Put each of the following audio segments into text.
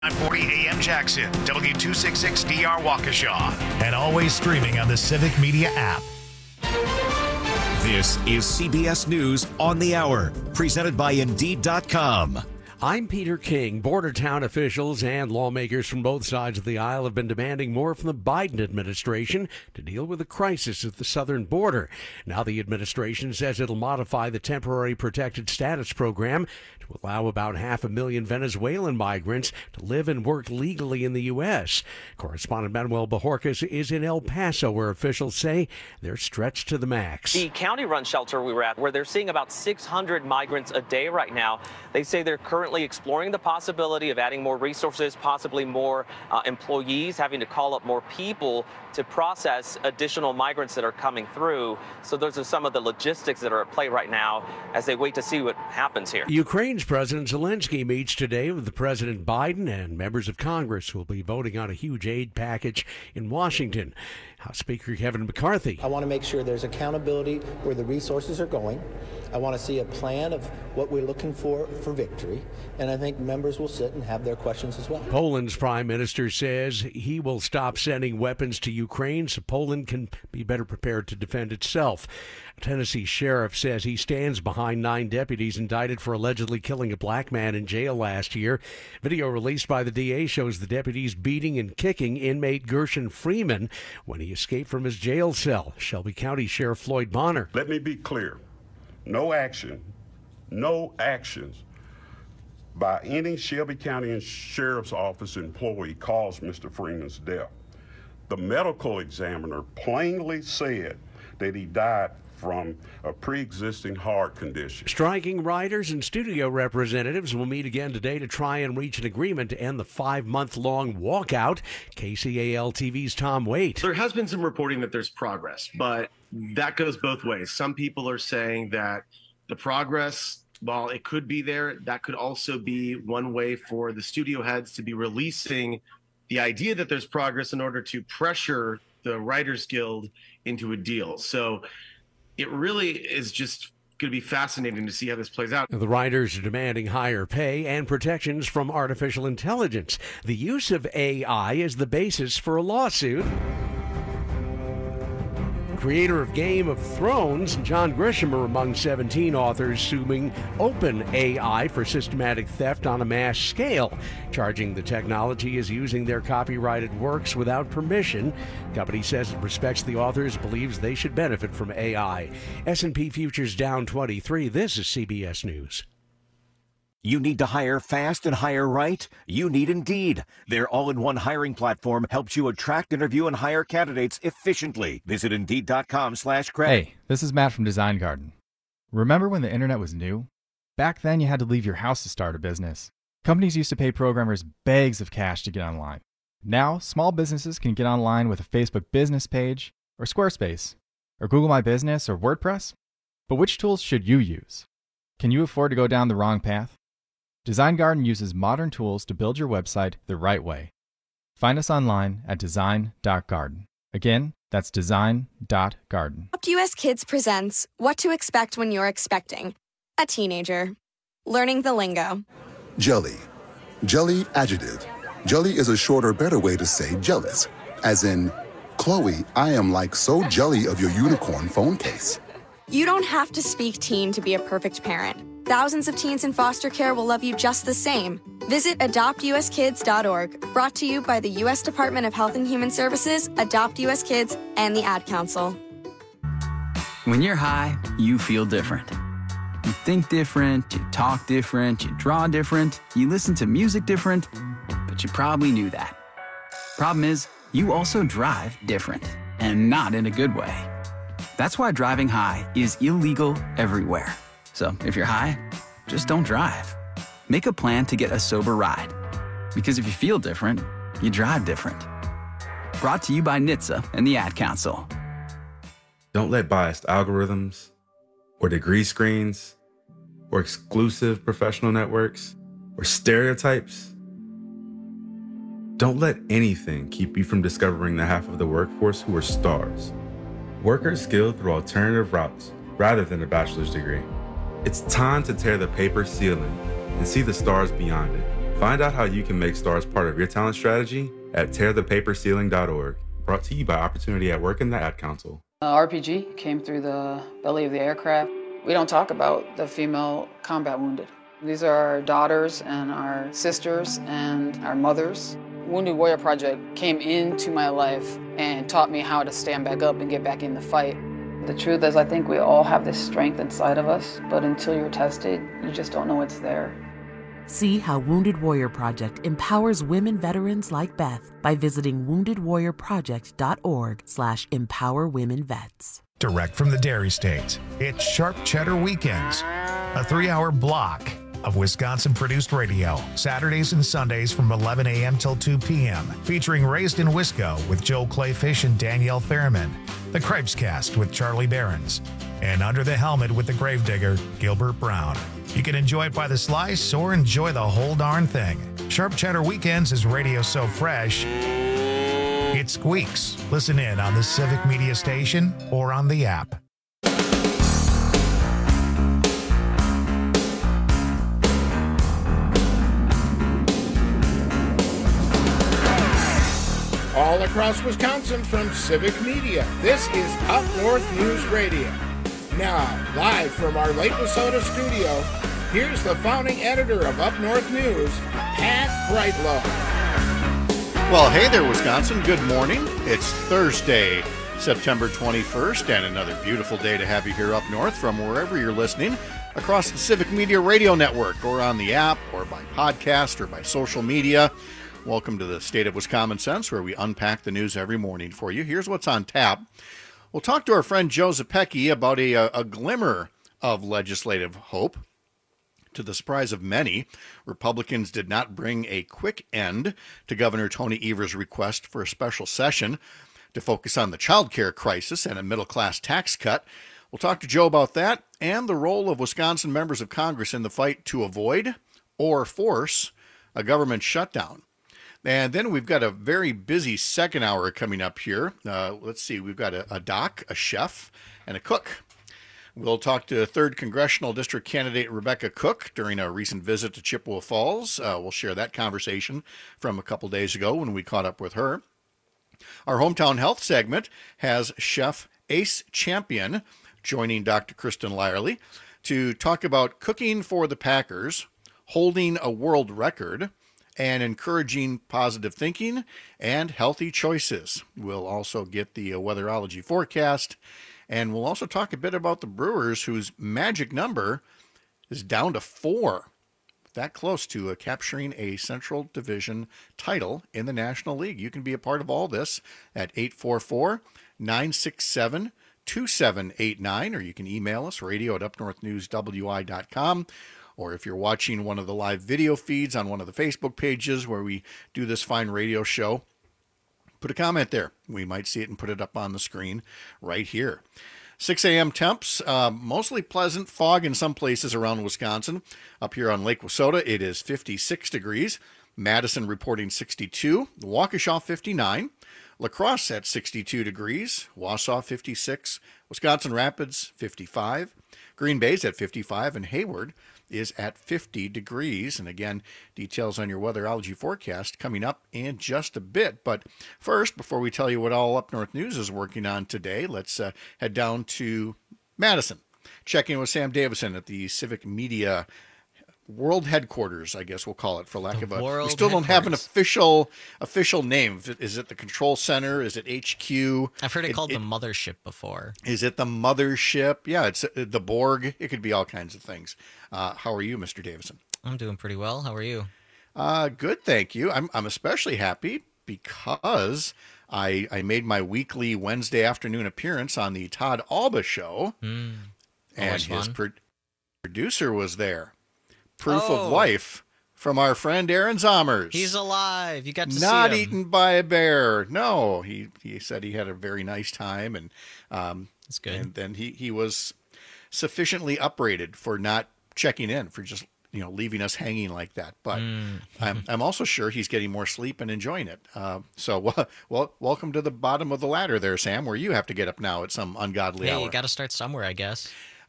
940 AM Jackson, W266DR Waukesha, and always streaming on the Civic Media app. This is CBS News on the Hour, presented by Indeed.com. I'm Peter King. Border town officials and lawmakers from both sides of the aisle have been demanding more from the Biden administration to deal with the crisis at the southern border. Now the administration says it'll modify the temporary protected status program to allow about 500,000 Venezuelan migrants to live and work legally in the U.S. Correspondent Manuel Bajorquez is in El Paso, where officials say they're stretched to the max. The county-run shelter we were at, where they're seeing about 600 migrants a day right now, they say they're currently exploring the possibility of adding more resources, possibly more employees, having to call up more people to process additional migrants that are coming through. So those are some of the logistics that are at play right now as they wait to see what happens here. Ukraine's President Zelensky meets today with President Biden and members of Congress who will be voting on a huge aid package in Washington. House Speaker Kevin McCarthy. I want to make sure there's accountability where the resources are going. I want to see a plan of what we're looking for victory. And I think members will sit and have their questions as well. Poland's prime minister says he will stop sending weapons to Ukraine so Poland can be better prepared to defend itself. A Tennessee sheriff says he stands behind 9 deputies indicted for allegedly killing a black man in jail last year. Video released by the DA shows the deputies beating and kicking inmate Gershon Freeman when he escaped from his jail cell. Shelby County Sheriff Floyd Bonner. Let me be clear. No actions by any Shelby County Sheriff's Office employee caused Mr. Freeman's death. The medical examiner plainly said that he died from a pre-existing heart condition. Striking writers and studio representatives will meet again today to try and reach an agreement to end the 5-month-long walkout. KCAL TV's Tom Waite. There has been some reporting that there's progress, but that goes both ways. Some people are saying that the progress, while it could be there, that could also be one way for the studio heads to be releasing the idea that there's progress in order to pressure the Writers Guild into a deal. So it really is just going to be fascinating to see how this plays out. The writers are demanding higher pay and protections from artificial intelligence. The use of AI is the basis for a lawsuit. Creator of Game of Thrones, John Grisham, are among 17 authors suing OpenAI for systematic theft on a mass scale, charging the technology is using their copyrighted works without permission. The company says it respects the authors, believes they should benefit from AI. S&P futures down 23. This is CBS News. You need to hire fast and hire right? You need Indeed. Their all-in-one hiring platform helps you attract, interview, and hire candidates efficiently. Visit Indeed.com/credit. Hey, this is Matt from Design Garden. Remember when the internet was new? Back then, you had to leave your house to start a business. Companies used to pay programmers bags of cash to get online. Now, small businesses can get online with a Facebook business page, or Squarespace, or Google My Business, or WordPress. But which tools should you use? Can you afford to go down the wrong path? Design Garden uses modern tools to build your website the right way. Find us online at design.garden. Again, that's design.garden. Adopt US Kids presents What to Expect When You're Expecting a Teenager. Learning the lingo. Jelly. Jelly adjective. Jelly is a shorter, better way to say jealous. As in, Chloe, I am like so jelly of your unicorn phone case. You don't have to speak teen to be a perfect parent. Thousands of teens in foster care will love you just the same. Visit adoptuskids.org, brought to you by the U.S. Department of Health and Human Services, Adopt U.S. Kids, and the Ad Council. When you're high, you feel different. You think different, you talk different, you draw different, you listen to music different, but you probably knew that. Problem is, you also drive different, and not in a good way. That's why driving high is illegal everywhere. So if you're high, just don't drive. Make a plan to get a sober ride. Because if you feel different, you drive different. Brought to you by NHTSA and the Ad Council. Don't let biased algorithms, or degree screens, or exclusive professional networks, or stereotypes. Don't let anything keep you from discovering the half of the workforce who are stars. Workers skilled through alternative routes rather than a bachelor's degree. It's time to tear the paper ceiling and see the stars beyond it. Find out how you can make STARS part of your talent strategy at tearthepaperceiling.org. Brought to you by Opportunity at Work and the Ad Council. RPG came through the belly of the aircraft. We don't talk about the female combat wounded. These are our daughters and our sisters and our mothers. Wounded Warrior Project came into my life and taught me how to stand back up and get back in the fight. The truth is, I think we all have this strength inside of us, but until you're tested, you just don't know it's there. See how Wounded Warrior Project empowers women veterans like Beth by visiting woundedwarriorproject.org/empowerwomenvets. Direct from the Dairy State, it's Sharp Cheddar Weekends, a 3-hour block of Wisconsin-produced radio, Saturdays and Sundays from 11 a.m. till 2 p.m., featuring Raised in Wisco with Joe Clayfish and Danielle Fairman, The Cripescast with Charlie Behrens, and Under the Helmet with the Gravedigger, Gilbert Brown. You can enjoy it by the slice or enjoy the whole darn thing. Sharp Cheddar Weekends is radio so fresh, it squeaks. Listen in on the Civic Media Station or on the app. All across Wisconsin from Civic Media, this is Up North News Radio. Now, live from our Lake Wissota studio, here's the founding editor of Up North News, Pat Brightlow. Well, hey there, Wisconsin. Good morning. It's Thursday, September 21st, and another beautiful day to have you here up north from wherever you're listening across the Civic Media Radio Network or on the app or by podcast or by social media. Welcome to the State of Wisconsin Sense, where we unpack the news every morning for you. Here's what's on tap. We'll talk to our friend Joe Zepecki about a glimmer of legislative hope. To the surprise of many, Republicans did not bring a quick end to Governor Tony Evers' request for a special session to focus on the child care crisis and a middle-class tax cut. We'll talk to Joe about that and the role of Wisconsin members of Congress in the fight to avoid or force a government shutdown. And then we've got a very busy second hour coming up here. Let's see, we've got a doc, a chef, and a cook. We'll talk to 3rd Congressional District candidate Rebecca Cook during a recent visit to Chippewa Falls. We'll share that conversation from a couple days ago when we caught up with her. Our Hometown Health segment has Chef Ace Champion joining Dr. Kristen Lyerly to talk about cooking for the Packers, holding a world record, and encouraging positive thinking and healthy choices. We'll also get the weatherology forecast, and we'll also talk a bit about the Brewers, whose magic number is down to 4. That close to capturing a Central Division title in the National League. You can be a part of all this at 844-967-2789, or you can email us, radio@upnorthnewswi.com. Or if you're watching one of the live video feeds on one of the Facebook pages where we do this fine radio show, put a comment there. We might see it and put it up on the screen right here. 6 a.m. temps, mostly pleasant, fog in some places around Wisconsin. Up here on Lake Wissota, it is 56 degrees. Madison reporting 62. Waukesha 59. La Crosse at 62 degrees. Wausau 56. Wisconsin Rapids 55. Green Bay's at 55. And Hayward is at 50 degrees. And again, details on your weatherology forecast coming up in just a bit. But first, before we tell you what all Up North News is working on today, let's head down to Madison. Check in with Sam Davison at the Civic Media World Headquarters, I guess we'll call it, for lack of a... We still don't have an official name. Is it the Control Center? Is it HQ? I've heard it called the Mothership before. Is it the Mothership? Yeah, it's the Borg. It could be all kinds of things. How are you, Mr. Davison? I'm doing pretty well. How are you? Good, thank you. I'm especially happy because I made my weekly Wednesday afternoon appearance on the Todd Alba Show, and his producer was there. Proof of life from our friend Aaron Zommers. He's alive. You got to see him. Not eaten by a bear. No, he said he had a very nice time, and that's good. And then he was sufficiently upbraided for not checking in, for just leaving us hanging like that. But I'm also sure he's getting more sleep and enjoying it. So welcome to the bottom of the ladder there, Sam, where you have to get up now at some ungodly hour. Hey, you got to start somewhere, I guess.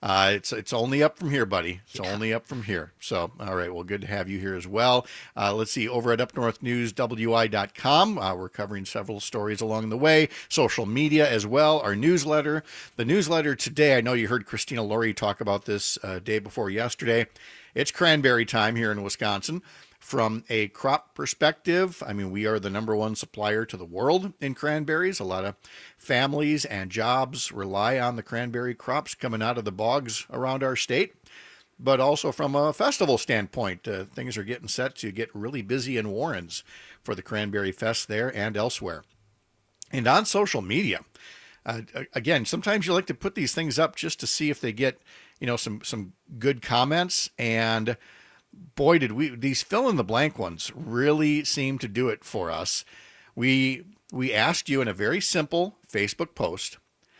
It's only up from here, buddy. It's only up from here. So, all right, well, good to have you here as well. Let's see, over at upnorthnewswi.com, we're covering several stories along the way, social media as well, our newsletter. The newsletter today, I know you heard Christina Laurie talk about this day before yesterday. It's cranberry time here in Wisconsin. From a crop perspective, I mean, we are the #1 supplier to the world in cranberries. A lot of families and jobs rely on the cranberry crops coming out of the bogs around our state. But also from a festival standpoint, things are getting set to get really busy in Warrens for the Cranberry Fest there and elsewhere. And on social media, again, sometimes you like to put these things up just to see if they get, some good comments. And boy, did these fill in the blank ones really seem to do it for us. We asked you in a very simple Facebook post,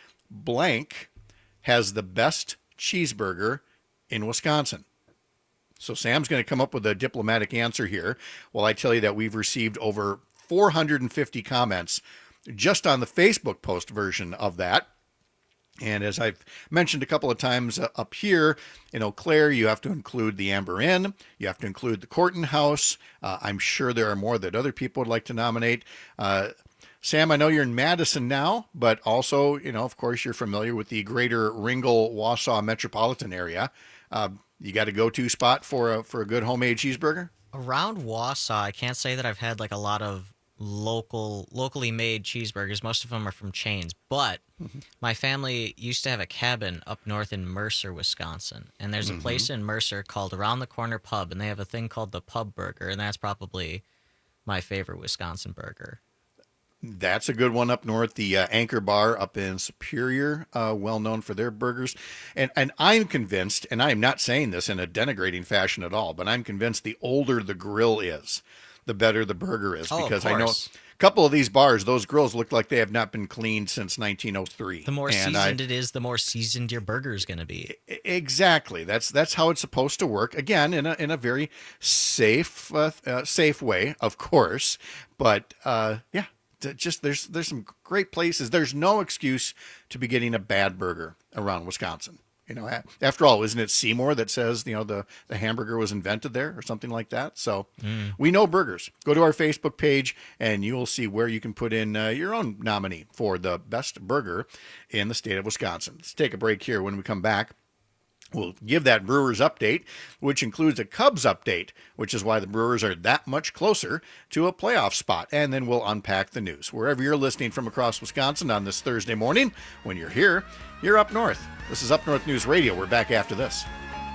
blank has the best cheeseburger in Wisconsin. So Sam's going to come up with a diplomatic answer here. Well, I tell you that we've received over 450 comments just on the Facebook post version of that. And as I've mentioned a couple of times up here, in Eau Claire, you have to include the Amber Inn. You have to include the Corton House. I'm sure there are more that other people would like to nominate. Sam, I know you're in Madison now, but also, of course, you're familiar with the greater Ringgold-Wausau metropolitan area. You got a go-to spot for a good homemade cheeseburger? Around Wausau, I can't say that I've had like a lot of locally made cheeseburgers. Most of them are from chains, but my family used to have a cabin up north in Mercer, Wisconsin, and there's a place in Mercer called Around the Corner Pub, and they have a thing called the Pub Burger, and that's probably my favorite Wisconsin burger. That's a good one up north. The Anchor Bar up in Superior, well known for their burgers. And I'm convinced, and I'm not saying this in a denigrating fashion at all, but I'm convinced the older the grill is, the better the burger is. Because I know a couple of these bars, those grills look like they have not been cleaned since 1903. The more seasoned it is, the more seasoned your burger is going to be. Exactly. That's how it's supposed to work. Again, in a very safe way, of course. But yeah. Just there's some great places. There's no excuse to be getting a bad burger around Wisconsin. After all, isn't it Seymour that says, the hamburger was invented there or something like that? So we know burgers. Go to our Facebook page and you will see where you can put in your own nominee for the best burger in the state of Wisconsin. Let's take a break here. When we come back, we'll give that Brewers update, which includes a Cubs update, which is why the Brewers are that much closer to a playoff spot. And then we'll unpack the news. Wherever you're listening from across Wisconsin on this Thursday morning, when you're here, you're up north. This is Up North News Radio. We're back after this.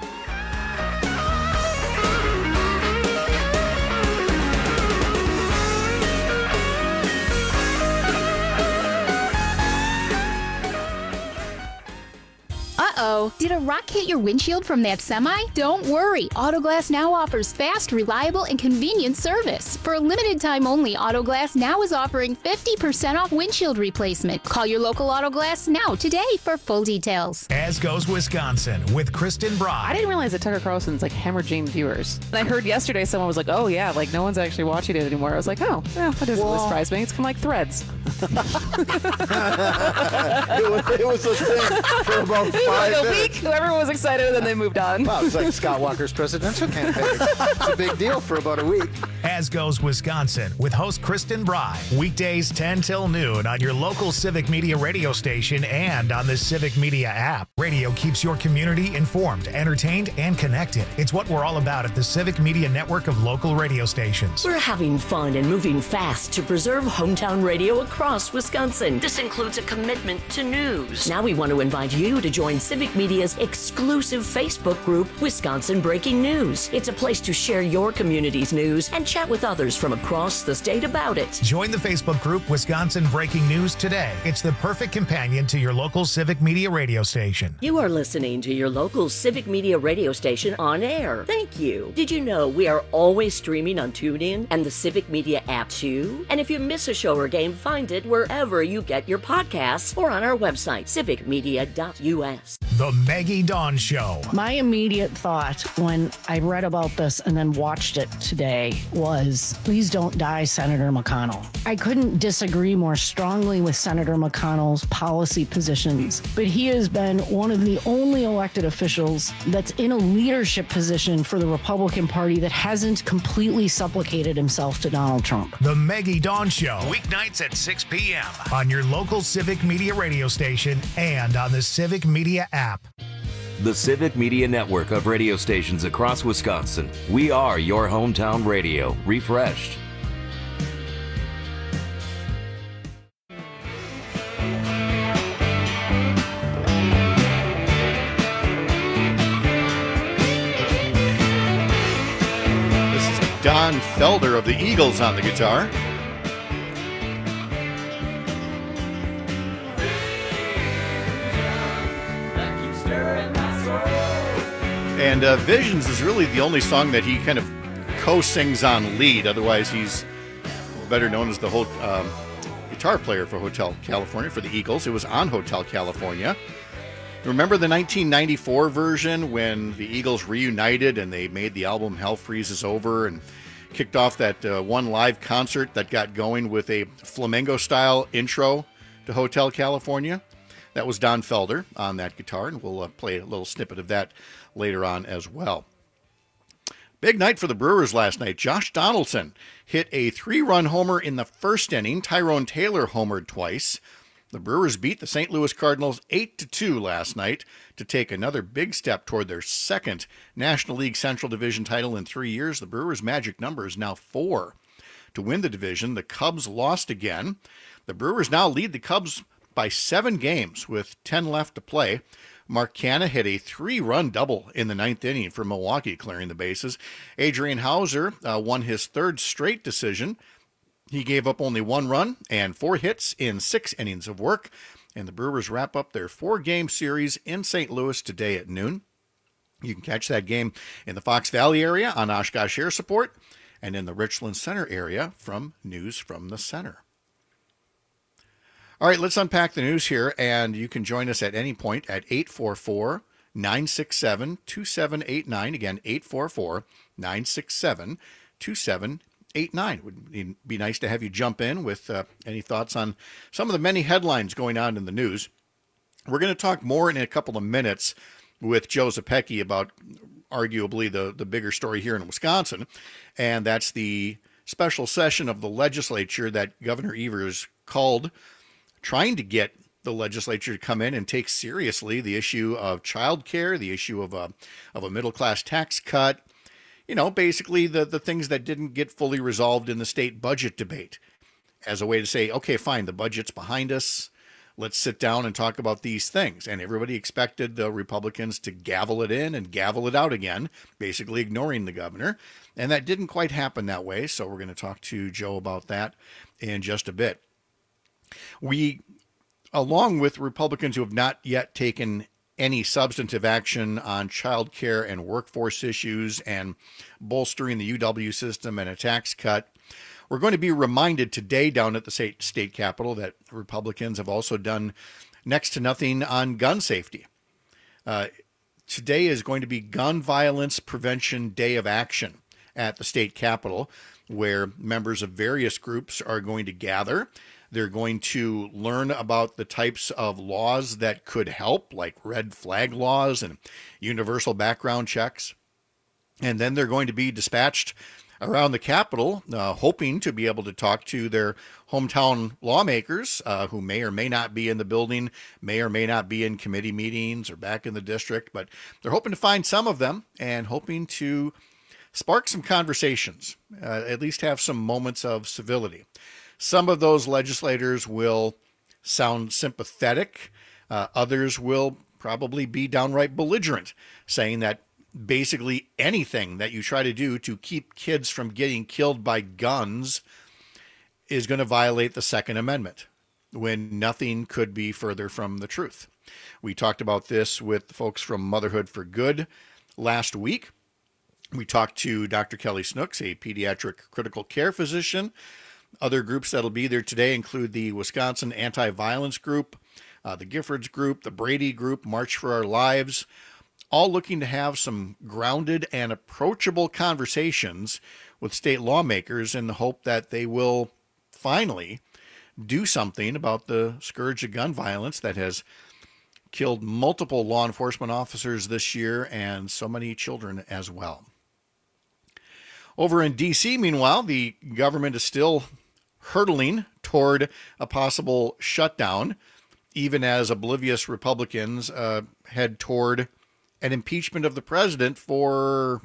Uh-oh, did a rock hit your windshield from that semi? Don't worry, Autoglass Now offers fast, reliable, and convenient service. For a limited time only, Autoglass Now is offering 50% off windshield replacement. Call your local Autoglass Now today for full details. As Goes Wisconsin with Kristen Brock. I didn't realize that Tucker Carlson's like hemorrhaging viewers. And I heard yesterday someone was like, oh yeah, like no one's actually watching it anymore. I was like, oh, yeah, that doesn't really surprise me. It's kind of like Threads. it was a thing for about 5 minutes. A week, everyone was excited, and then they moved on. Wow, it's like Scott Walker's presidential campaign. It's a big deal for about a week. As Goes Wisconsin with host Kristen Bry. Weekdays 10 till noon on your local Civic Media radio station and on the Civic Media app. Radio keeps your community informed, entertained, and connected. It's what we're all about at the Civic Media network of local radio stations. We're having fun and moving fast to preserve hometown radio across Wisconsin. This includes a commitment to news. Now we want to invite you to join Civic Media's exclusive Facebook group, Wisconsin Breaking News. It's a place to share your community's news and chat with others from across the state about it. Join the Facebook group Wisconsin Breaking News today. It's the perfect companion to your local Civic Media radio station. You are listening to your local Civic Media radio station on air. Thank you. Did you know we are always streaming on TuneIn and the Civic Media app too? And if you miss a show or game, find it wherever you get your podcasts or on our website, civicmedia.us. The Maggie Dawn Show. My immediate thought when I read about this and then watched it today was, please don't die, Senator McConnell. I couldn't disagree more strongly with Senator McConnell's policy positions, but he has been one of the only elected officials that's in a leadership position for the Republican Party that hasn't completely supplicated himself to Donald Trump. The Maggie Dawn Show, weeknights at 6 p.m. on your local Civic Media radio station and on the Civic Media app. The Civic Media network of radio stations across Wisconsin. We are your hometown radio, refreshed. This is Don Felder of the Eagles on the guitar. And Visions is really the only song that he kind of co-sings on lead. Otherwise, he's better known as the whole guitar player for Hotel California for the Eagles. It was on Hotel California. Remember the 1994 version when the Eagles reunited and they made the album Hell Freezes Over and kicked off that one live concert that got going with a flamenco-style intro to Hotel California? That was Don Felder on that guitar, and we'll play a little snippet of that later on as well. Big night for the Brewers last night. Josh Donaldson hit a 3-run homer in the first inning. Tyrone Taylor homered twice. The Brewers beat the St. Louis Cardinals 8-2 last night to take another big step toward their second National League Central Division title in 3 years. The Brewers' magic number is now 4. To win the division, the Cubs lost again. The Brewers now lead the Cubs by 7 games with 10 left to play. Mark Canha hit a 3-run double in the 9th inning for Milwaukee, clearing the bases. Adrian Hauser won his 3rd straight decision. He gave up only 1 run and 4 hits in 6 innings of work. And the Brewers wrap up their 4-game series in St. Louis today at noon. You can catch that game in the Fox Valley area on Oshkosh Air Support and in the Richland Center area from News from the Center. All right, let's unpack the news here, and you can join us at any point at 844-967-2789. Again, 844-967-2789. It would be nice to have you jump in with any thoughts on some of the many headlines going on in the news. We're going to talk more in a couple of minutes with Joe Zepecki about arguably the bigger story here in Wisconsin, and that's the special session of the legislature that Governor Evers called, trying to get the legislature to come in and take seriously the issue of child care, the issue of a middle-class tax cut, basically the things that didn't get fully resolved in the state budget debate, as a way to say, okay, fine, the budget's behind us. Let's sit down and talk about these things. And everybody expected the Republicans to gavel it in and gavel it out again, basically ignoring the governor. And that didn't quite happen that way, so we're going to talk to Joe about that in just a bit. We, along with Republicans who have not yet taken any substantive action on child care and workforce issues and bolstering the UW system and a tax cut, we're going to be reminded today down at the state capitol that Republicans have also done next to nothing on gun safety. Today is going to be Gun Violence Prevention Day of Action at the state capitol, where members of various groups are going to gather. They're going to learn about the types of laws that could help, like red flag laws and universal background checks. And then they're going to be dispatched around the Capitol, hoping to be able to talk to their hometown lawmakers who may or may not be in the building, may or may not be in committee meetings or back in the district. But they're hoping to find some of them and hoping to spark some conversations, at least have some moments of civility. Some of those legislators will sound sympathetic. Others will probably be downright belligerent, saying that basically anything that you try to do to keep kids from getting killed by guns is going to violate the Second Amendment, when nothing could be further from the truth. We talked about this with the folks from Motherhood for Good last week. We talked to Dr. Kelly Snooks, a pediatric critical care physician. Other groups that'll be there today include the Wisconsin Anti-Violence Group, the Giffords Group, the Brady Group, March for Our Lives, all looking to have some grounded and approachable conversations with state lawmakers in the hope that they will finally do something about the scourge of gun violence that has killed multiple law enforcement officers this year and so many children as well. Over in D.C., meanwhile, the government is still hurtling toward a possible shutdown, even as oblivious Republicans head toward an impeachment of the president for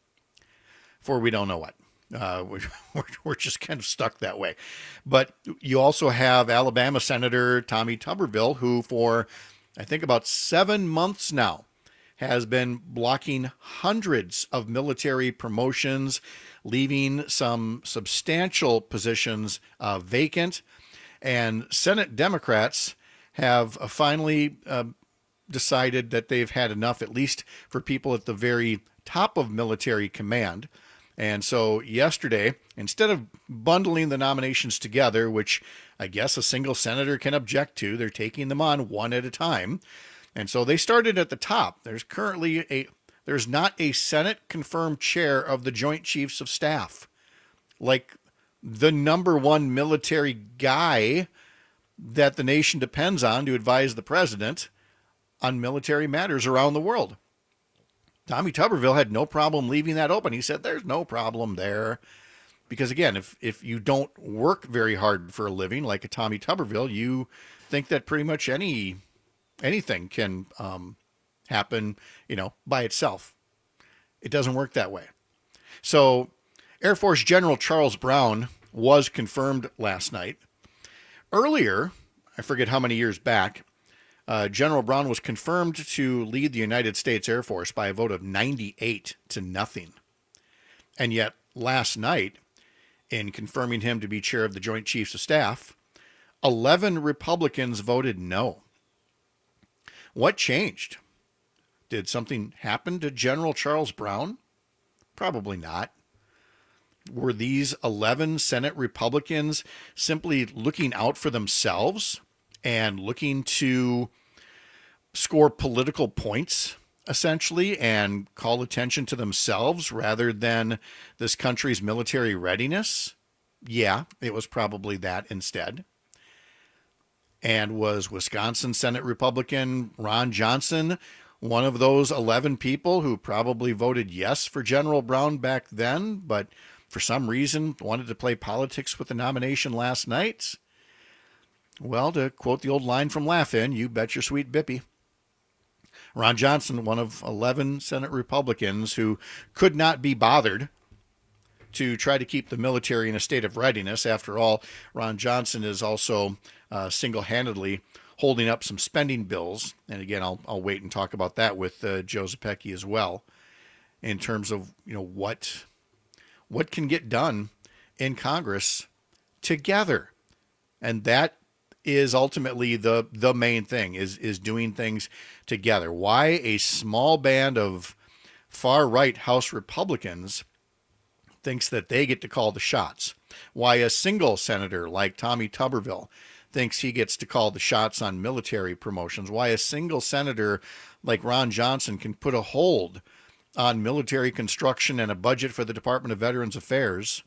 we don't know what. We're just kind of stuck that way. But you also have Alabama Senator Tommy Tuberville, who for I think about 7 months now has been blocking hundreds of military promotions, leaving some substantial positions vacant. And Senate Democrats have finally decided that they've had enough, at least for people at the very top of military command. And so yesterday, instead of bundling the nominations together, which I guess a single senator can object to, they're taking them on one at a time. And so they started at the top. There's not a Senate confirmed chair of the Joint Chiefs of Staff, like the number one military guy that the nation depends on to advise the president on military matters around the world. Tommy Tuberville had no problem leaving that open. He said there's no problem there. Because again, if you don't work very hard for a living like a Tommy Tuberville, you think that pretty much anything can happen, by itself. It doesn't work that way. So Air Force General Charles Brown was confirmed last night. Earlier, I forget how many years back, General Brown was confirmed to lead the United States Air Force by a vote of 98-0. And yet last night, in confirming him to be chair of the Joint Chiefs of Staff, 11 Republicans voted no. What changed? Did something happen to General Charles Brown? Probably not. Were these 11 Senate Republicans simply looking out for themselves and looking to score political points, essentially, and call attention to themselves rather than this country's military readiness? Yeah, it was probably that instead. And was Wisconsin Senate Republican Ron Johnson one of those 11 people who probably voted yes for General Brown back then, but for some reason wanted to play politics with the nomination last night? Well, to quote the old line from Laugh-In, you bet your sweet bippy. Ron Johnson, one of 11 Senate Republicans who could not be bothered to try to keep the military in a state of readiness. After all, Ron Johnson is also single-handedly holding up some spending bills. And again, I'll wait and talk about that with Joe Zepecki as well, in terms of what can get done in Congress together. And that is ultimately the main thing, is doing things together. Why a small band of far-right House Republicans thinks that they get to call the shots. Why a single senator like Tommy Tuberville thinks he gets to call the shots on military promotions. Why a single senator like Ron Johnson can put a hold on military construction and a budget for the Department of Veterans Affairs.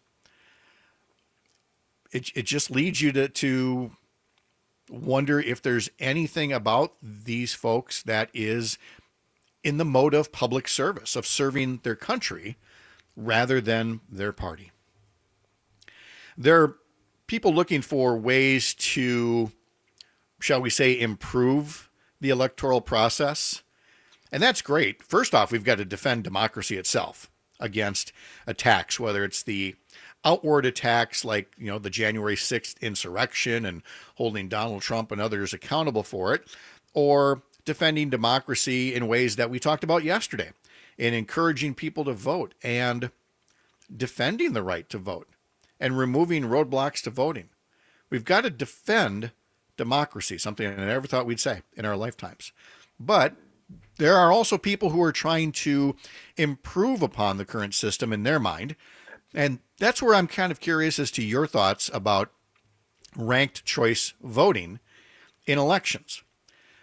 It just leads you to wonder if there's anything about these folks that is in the mode of public service, of serving their country rather than their party. There are people looking for ways to, shall we say, improve the electoral process. And that's great. First off, we've got to defend democracy itself against attacks, whether it's the outward attacks like, the January 6th insurrection and holding Donald Trump and others accountable for it, or defending democracy in ways that we talked about yesterday, in encouraging people to vote and defending the right to vote and removing roadblocks to voting. We've got to defend democracy, something I never thought we'd say in our lifetimes. But there are also people who are trying to improve upon the current system in their mind. And that's where I'm kind of curious as to your thoughts about ranked choice voting in elections.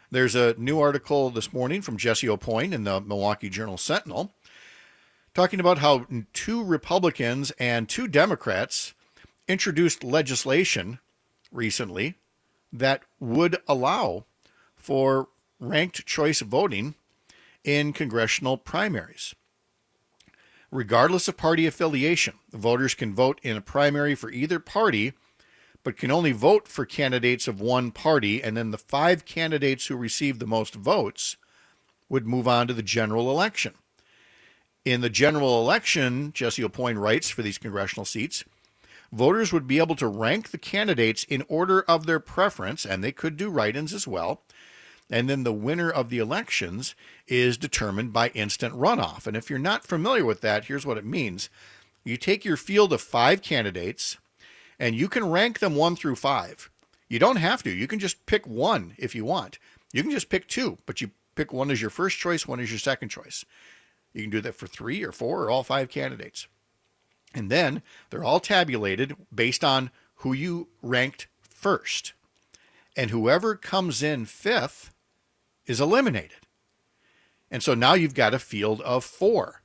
There's a new article this morning from Jesse Aupoint in the Milwaukee Journal-Sentinel talking about how 2 Republicans and 2 Democrats introduced legislation recently that would allow for ranked choice voting in congressional primaries. Regardless of party affiliation, voters can vote in a primary for either party, but can only vote for candidates of one party, and then the 5 candidates who receive the most votes would move on to the general election. In the general election, Jesse Aupoint writes, for these congressional seats, voters would be able to rank the candidates in order of their preference, and they could do write-ins as well. And then the winner of the elections is determined by instant runoff. And if you're not familiar with that, here's what it means. You take your field of 5 candidates, and you can rank them 1 through 5. You don't have to. You can just pick 1 if you want. You can just pick 2, but you pick 1 as your first choice, 1 as your second choice. You can do that for 3 or 4 or all 5 candidates. And then they're all tabulated based on who you ranked first. And whoever comes in 5th is eliminated. And so now you've got a field of 4.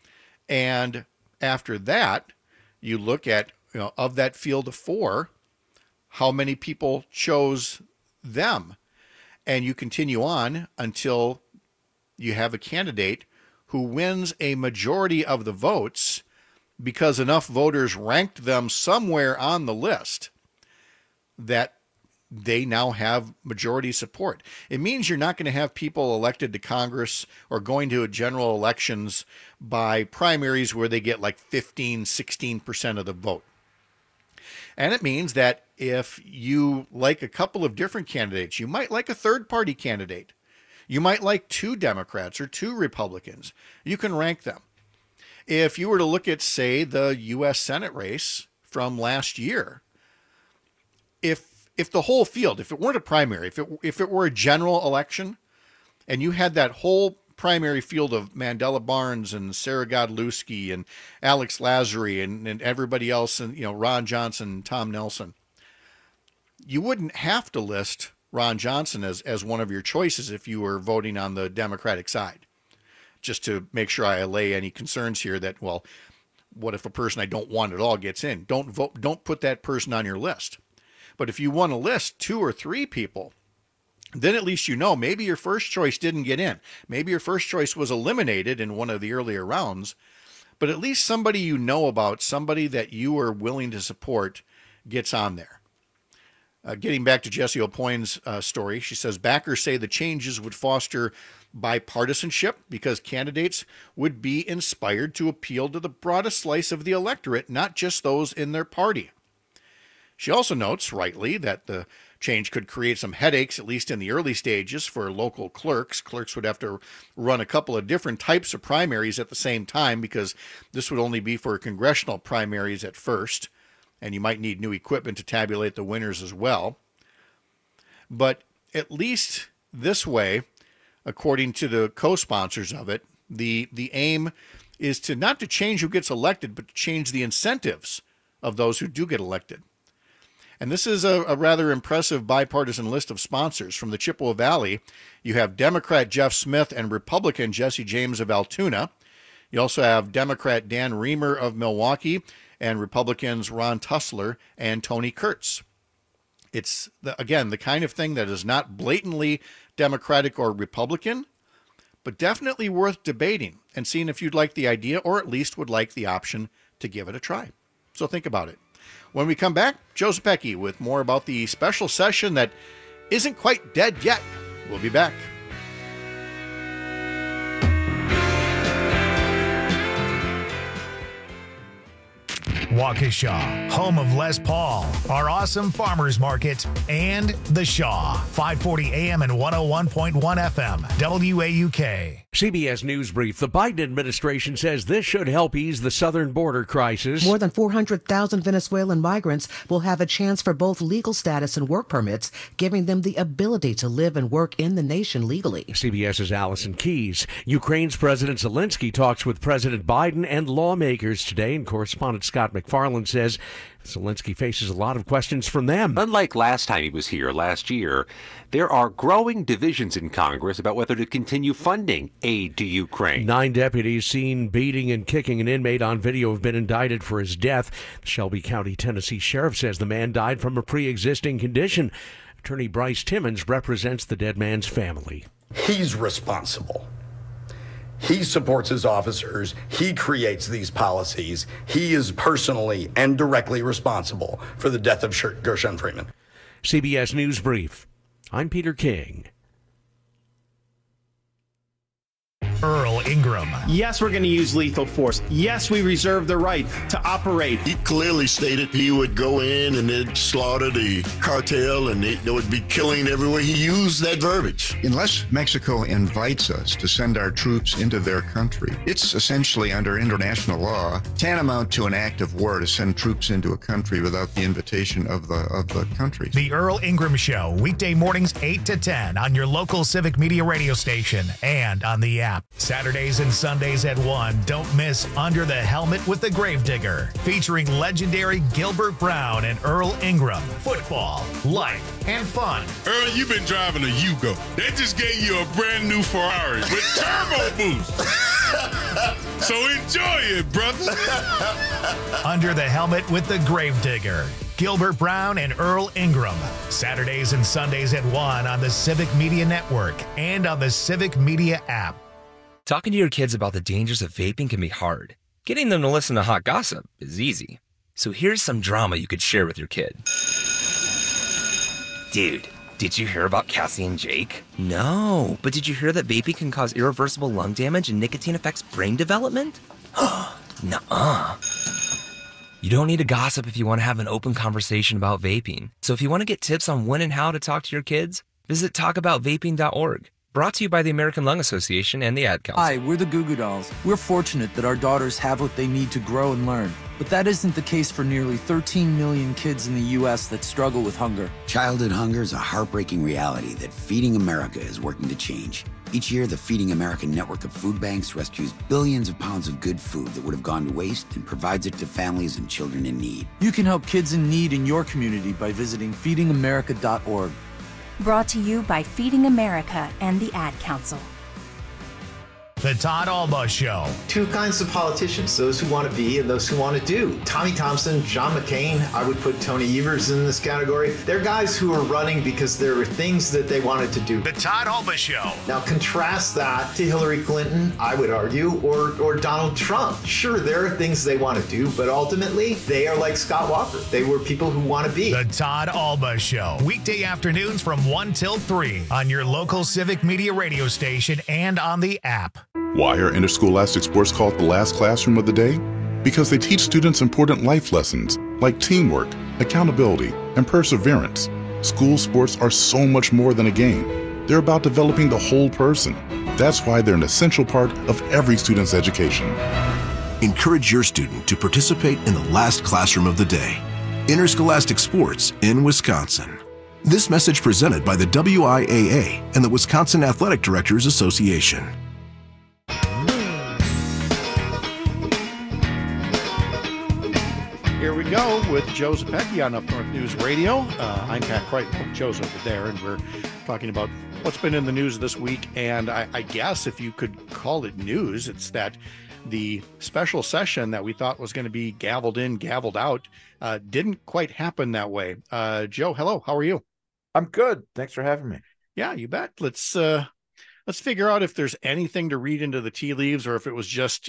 And after that, you look at, of that field of 4, how many people chose them. And you continue on until you have a candidate who wins a majority of the votes because enough voters ranked them somewhere on the list that they now have majority support. It means you're not going to have people elected to Congress or going to general elections by primaries where they get like 15, 16% of the vote. And it means that if you like a couple of different candidates, you might like a third-party candidate. You might like 2 Democrats or 2 Republicans. You can rank them. If you were to look at, say, the U.S. Senate race from last year, if the whole field, if it weren't a primary, if it were a general election, and you had that whole primary field of Mandela Barnes and Sarah Godlewski and Alex Lazary and everybody else, and Ron Johnson, Tom Nelson, you wouldn't have to list Ron Johnson as one of your choices if you were voting on the Democratic side. Just to make sure I allay any concerns here that, well, what if a person I don't want at all gets in? Don't put that person on your list. But if you want to list 2 or 3 people, then at least maybe your first choice didn't get in. Maybe your first choice was eliminated in one of the earlier rounds, but at least somebody you know about, somebody that you are willing to support, gets on there. Getting back to Jesse Aupoint's story, she says, backers say the changes would foster bipartisanship because candidates would be inspired to appeal to the broadest slice of the electorate, not just those in their party. She also notes, rightly, that the change could create some headaches, at least in the early stages, for local clerks. Clerks would have to run a couple of different types of primaries at the same time because this would only be for congressional primaries at first, and you might need new equipment to tabulate the winners as well. But at least this way, according to the co-sponsors of it, the aim is to not to change who gets elected, but to change the incentives of those who do get elected. And this is a rather impressive bipartisan list of sponsors. From the Chippewa Valley, you have Democrat Jeff Smith and Republican Jesse James of Altoona. You also have Democrat Dan Reamer of Milwaukee and Republicans Ron Tussler and Tony Kurtz. It's, again, the kind of thing that is not blatantly Democratic or Republican, but definitely worth debating and seeing if you'd like the idea or at least would like the option to give it a try. So think about it. When we come back, Joe Zepecki with more about the special session that isn't quite dead yet. We'll be back. Waukesha, home of Les Paul, our awesome farmers market, and The Shaw, 540 AM and 101.1 FM, WAUK. CBS News Brief. The Biden administration says this should help ease the southern border crisis. More than 400,000 Venezuelan migrants will have a chance for both legal status and work permits, giving them the ability to live and work in the nation legally. CBS's Allison Keyes. Ukraine's President Zelensky talks with President Biden and lawmakers today, and correspondent Scott McNeil McFarland says Zelensky faces a lot of questions from them. Unlike last time he was here last year, there are growing divisions in Congress about whether to continue funding aid to Ukraine. 9 deputies seen beating and kicking an inmate on video have been indicted for his death. The Shelby County, Tennessee sheriff says the man died from a pre-existing condition. Attorney Bryce Timmons represents the dead man's family. He's responsible. He supports his officers. He creates these policies. He is personally and directly responsible for the death of Gershon Freeman. CBS News Brief. I'm Peter King. Earl Ingram. Yes, we're going to use lethal force. Yes, we reserve the right to operate. He clearly stated he would go in and they'd slaughter the cartel and they would be killing everywhere. He used that verbiage. Unless Mexico invites us to send our troops into their country, it's essentially under international law tantamount to an act of war to send troops into a country without the invitation of the country. The Earl Ingram Show, weekday mornings 8 to 10 on your local Civic Media radio station and on the app. Saturdays and Sundays at 1. Don't miss Under the Helmet with the Gravedigger, featuring legendary Gilbert Brown and Earl Ingram. Football, life, and fun. Earl, you've been driving a Yugo. They just gave you a brand new Ferrari with turbo boost. So enjoy it, brother. Under the Helmet with the Gravedigger. Gilbert Brown and Earl Ingram. Saturdays and Sundays at 1 on the Civic Media Network and on the Civic Media app. Talking to your kids about the dangers of vaping can be hard. Getting them to listen to hot gossip is easy. So here's some drama you could share with your kid. Dude, did you hear about Cassie and Jake? No, but did you hear that vaping can cause irreversible lung damage and nicotine affects brain development? Nuh-uh. You don't need to gossip if you want to have an open conversation about vaping. So if you want to get tips on when and how to talk to your kids, visit talkaboutvaping.org. Brought to you by the American Lung Association and the Ad Council. Hi, we're the Goo Goo Dolls. We're fortunate that our daughters have what they need to grow and learn. But that isn't the case for nearly 13 million kids in the U.S. that struggle with hunger. Childhood hunger is a heartbreaking reality that Feeding America is working to change. Each year, the Feeding America network of food banks rescues billions of pounds of good food that would have gone to waste and provides it to families and children in need. You can help kids in need in your community by visiting feedingamerica.org. Brought to you by Feeding America and the Ad Council. The Todd Alba Show. Two kinds of politicians, those who want to be and those who want to do. Tommy Thompson, John McCain, I would put Tony Evers in this category. They're guys who are running because there were things that they wanted to do. The Todd Alba Show. Now contrast that to Hillary Clinton, I would argue, or Donald Trump. Sure, there are things they want to do, but ultimately, they are like Scott Walker. They were people who want to be. The Todd Alba Show. Weekday afternoons from 1 till 3 on your local Civic Media radio station and on the app. Why are Interscholastic Sports called the last classroom of the day? Because they teach students important life lessons like teamwork, accountability, and perseverance. School sports are so much more than a game. They're about developing the whole person. That's why they're an essential part of every student's education. Encourage your student to participate in the last classroom of the day. Interscholastic Sports in Wisconsin. This message presented by the WIAA and the Wisconsin Athletic Directors Association. Here we go with Joe Zepecki on Up North News Radio. I'm Pat Crichton. Joe's over there, and we're talking about what's been in the news this week. And I guess if you could call it news, it's that the special session that we thought was going to be gavelled in, gavelled out, didn't quite happen that way. Joe, hello. How are you? I'm good. Thanks for having me. Yeah, you bet. Let's figure out if there's anything to read into the tea leaves, or if it was just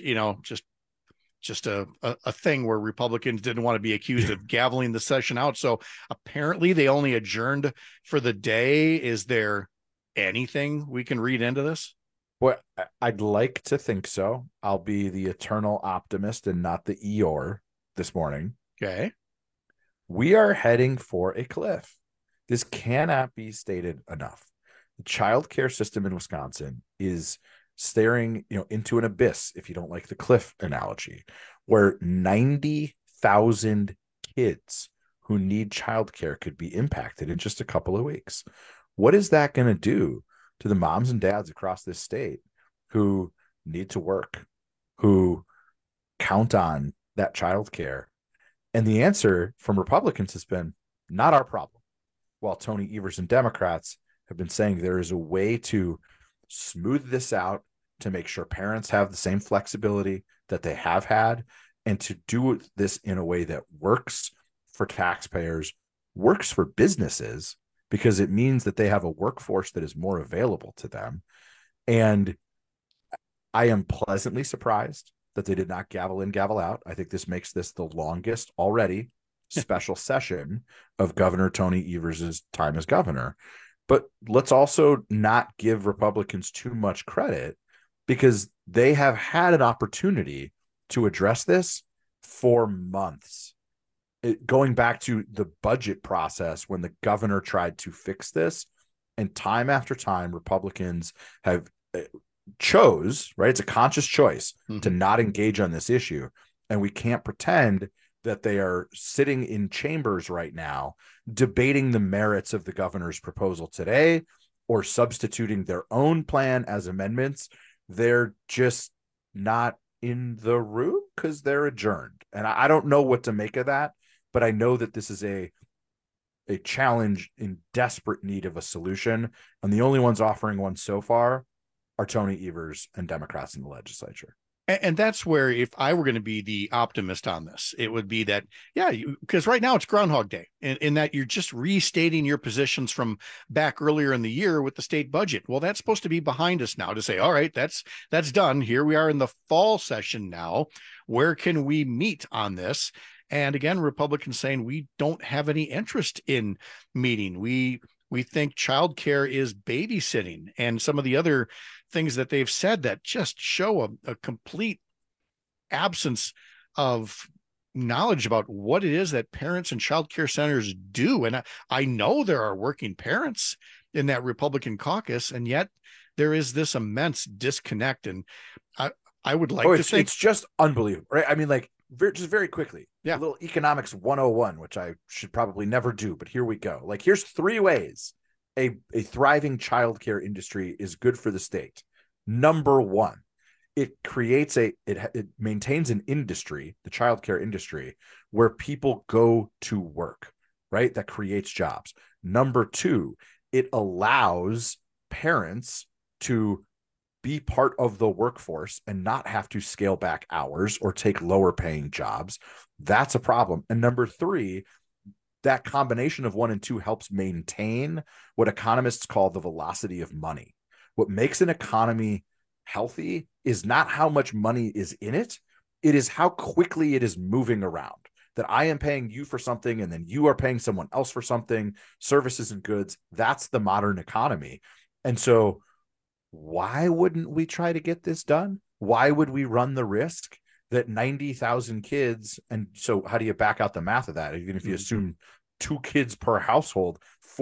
a thing where Republicans didn't want to be accused of gaveling the session out. So apparently they only adjourned for the day. Is there anything we can read into this? Well, I'd like to think so. I'll be the eternal optimist and not the Eeyore this morning. Okay. We are heading for a cliff. This cannot be stated enough. The child care system in Wisconsin is staring, into an abyss, if you don't like the cliff analogy, where 90,000 kids who need childcare could be impacted in just a couple of weeks. What is that going to do to the moms and dads across this state who need to work, who count on that childcare, And the answer from Republicans has been not our problem. While Tony Evers and Democrats have been saying there is a way to smooth this out to make sure parents have the same flexibility that they have had, and to do this in a way that works for taxpayers, works for businesses, because it means that they have a workforce that is more available to them. And I am pleasantly surprised that they did not gavel in, gavel out. I think this makes this the longest already special session of Governor Tony Evers' time as governor. But let's also not give Republicans too much credit, because they have had an opportunity to address this for months. Going back to the budget process when the governor tried to fix this, and time after time, Republicans have chose, right? It's a conscious choice to not engage on this issue. And we can't pretend that they are sitting in chambers right now debating the merits of the governor's proposal today or substituting their own plan as amendments. They're just not in the room because they're adjourned. And I don't know what to make of that, but I know that this is a challenge in desperate need of a solution. And the only ones offering one so far are Tony Evers and Democrats in the legislature. And that's where, if I were going to be the optimist on this, it would be that, because right now it's Groundhog Day, in that you're just restating your positions from back earlier in the year with the state budget. Well, that's supposed to be behind us now to say, all right, that's done. Here we are in the fall session now. Where can we meet on this? And again, Republicans saying we don't have any interest in meeting. We think childcare is babysitting, and some of the other things that they've said that just show a complete absence of knowledge about what it is that parents and childcare centers do. And I know there are working parents in that Republican caucus, and yet there is this immense disconnect. And I would like to think it's just unbelievable, right? I mean, like, just very quickly, a little economics 101, which I should probably never do, but here we go. Like, here's 3 ways a thriving childcare industry is good for the state. Number 1, it creates it maintains an industry, the childcare industry, where people go to work, right? That creates jobs. Number 2, it allows parents to be part of the workforce and not have to scale back hours or take lower paying jobs. That's a problem. And number 3, that combination of 1 and 2 helps maintain what economists call the velocity of money. What makes an economy healthy is not how much money is in it. It is how quickly it is moving around. That I am paying you for something, and then you are paying someone else for something, services and goods. That's the modern economy. And so why wouldn't we try to get this done? Why would we run the risk that 90,000 kids, and so how do you back out the math of that? Even if you assume 2 kids per household,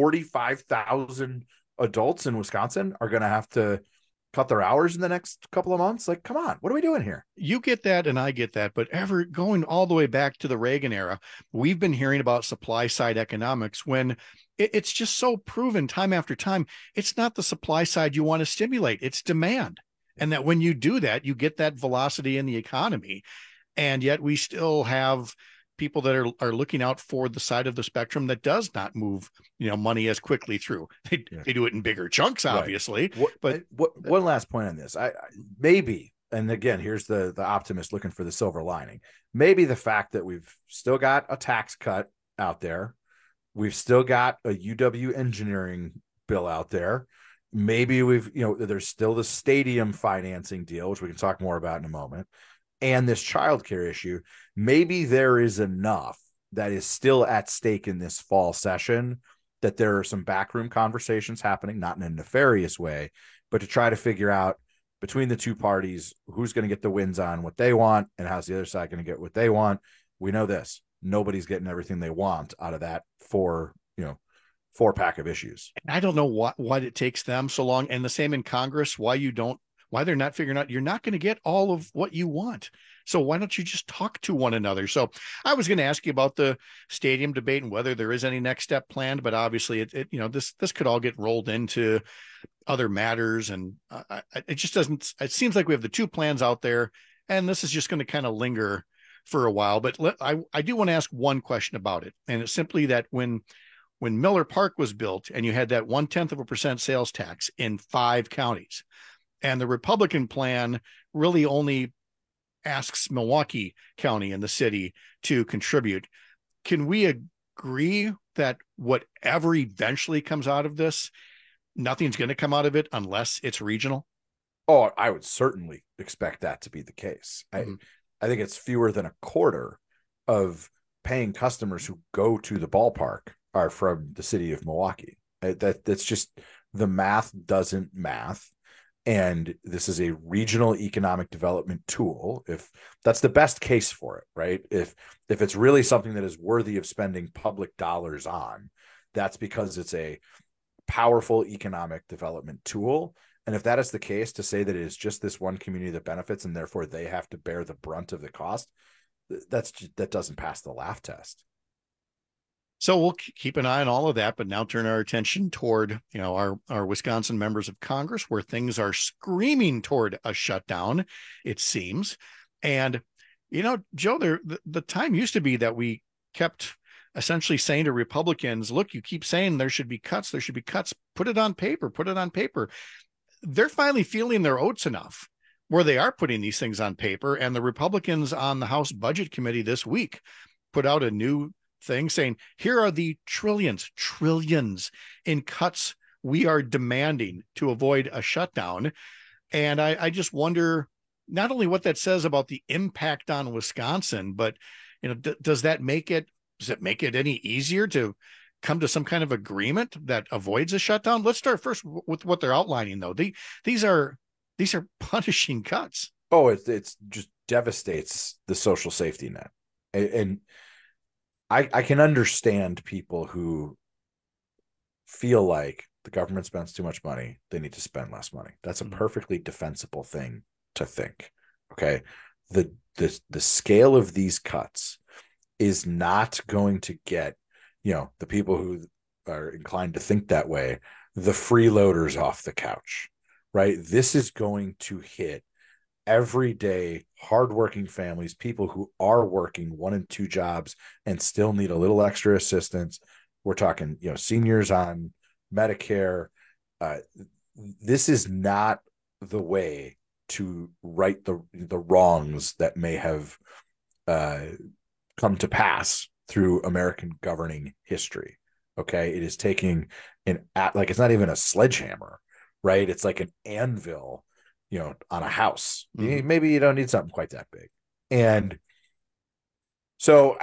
45,000 adults in Wisconsin are going to have to cut their hours in the next couple of months. Like, come on, what are we doing here? You get that, and I get that, but ever going all the way back to the Reagan era, we've been hearing about supply side economics when it's just so proven time after time. It's not the supply side you want to stimulate, it's demand. And that when you do that, you get that velocity in the economy. And yet we still have people that are looking out for the side of the spectrum that does not move, money as quickly through. They do it in bigger chunks, obviously. Right. But one last point on this, I maybe, and again, here's the optimist looking for the silver lining. Maybe the fact that we've still got a tax cut out there, we've still got a UW engineering bill out there. Maybe there's still the stadium financing deal, which we can talk more about in a moment, and this childcare issue. Maybe there is enough that is still at stake in this fall session that there are some backroom conversations happening, not in a nefarious way, but to try to figure out between the two parties who's going to get the wins on what they want and how's the other side going to get what they want. We know this. Nobody's getting everything they want out of that 4-pack of issues. I don't know why it takes them so long. And the same in Congress, why they're not figuring out you're not going to get all of what you want. So why don't you just talk to one another? So I was going to ask you about the stadium debate and whether there is any next step planned, but obviously this could all get rolled into other matters. And it just doesn't, it seems like we have the 2 plans out there, and this is just going to kind of linger for a while, but I do want to ask one question about it. And it's simply that when Miller Park was built and you had that 0.1% sales tax in 5 counties, and the Republican plan really only asks Milwaukee County and the city to contribute, can we agree that whatever eventually comes out of this, nothing's going to come out of it unless it's regional? Oh, I would certainly expect that to be the case. Mm-hmm. I think it's fewer than a quarter of paying customers who go to the ballpark are from the city of Milwaukee. That's just, the math doesn't math. And this is a regional economic development tool. If that's the best case for it, right? If it's really something that is worthy of spending public dollars on, that's because it's a powerful economic development tool. And if that is the case, to say that it is just this one community that benefits and therefore they have to bear the brunt of the cost, that doesn't pass the laugh test. So we'll keep an eye on all of that, but now turn our attention toward, our Wisconsin members of Congress, where things are screaming toward a shutdown, it seems. And, Joe, the time used to be that we kept essentially saying to Republicans, look, you keep saying there should be cuts, put it on paper. They're finally feeling their oats enough where they are putting these things on paper. And the Republicans on the House Budget Committee this week put out a new thing saying, here are the trillions in cuts we are demanding to avoid a shutdown. And I just wonder not only what that says about the impact on Wisconsin, but does it make it any easier to come to some kind of agreement that avoids a shutdown? Let's start first with what they're outlining, though. These are punishing cuts. Oh, it's just devastates the social safety net. And I can understand people who feel like the government spends too much money, they need to spend less money. That's a perfectly defensible thing to think. Okay. The scale of these cuts is not going to get, the people who are inclined to think that way, the freeloaders off the couch, right? This is going to hit everyday hardworking families, people who are working 1 and 2 jobs and still need a little extra assistance. We're talking, seniors on Medicare. This is not the way to right the wrongs that may have come to pass through American governing history. Okay. It is taking it's not even a sledgehammer, right? It's like an anvil, on a house. Maybe you don't need something quite that big. And so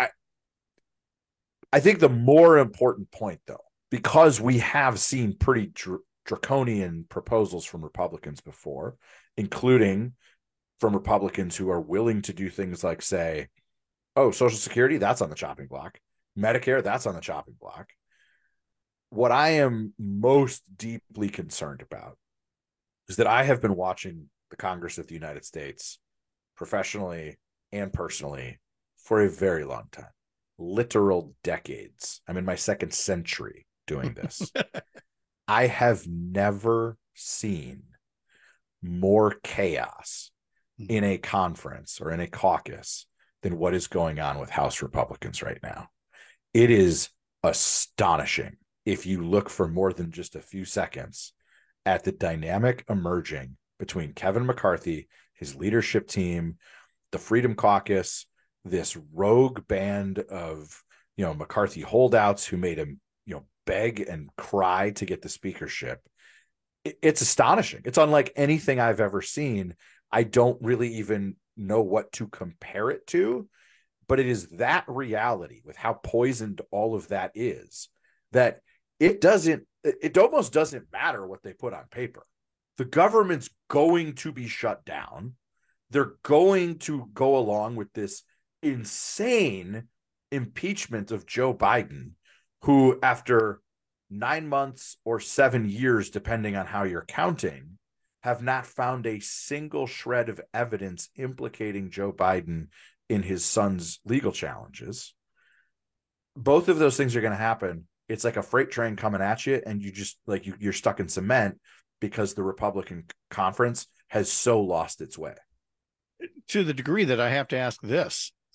I think the more important point, though, because we have seen pretty draconian proposals from Republicans before, including from Republicans who are willing to do things like say, oh, Social Security, that's on the chopping block. Medicare, that's on the chopping block. What I am most deeply concerned about is that I have been watching the Congress of the United States professionally and personally for a very long time, literal decades. I'm in my 2nd century doing this. I have never seen more chaos in a conference or in a caucus than what is going on with House Republicans right now. It is astonishing if you look for more than just a few seconds at the dynamic emerging between Kevin McCarthy, his leadership team, the Freedom Caucus, this rogue band of, McCarthy holdouts who made him, beg and cry to get the speakership. It's astonishing. It's unlike anything I've ever seen. I don't really even know what to compare it to, but it is that reality with how poisoned all of that is, that it almost doesn't matter what they put on paper. The government's going to be shut down. They're going to go along with this insane impeachment of Joe Biden, who after 9 months or 7 years, depending on how you're counting, have not found a single shred of evidence implicating Joe Biden in his son's legal challenges. Both of those things are going to happen. It's like a freight train coming at you, and you just you're stuck in cement because the Republican conference has so lost its way. To the degree that I have to ask this,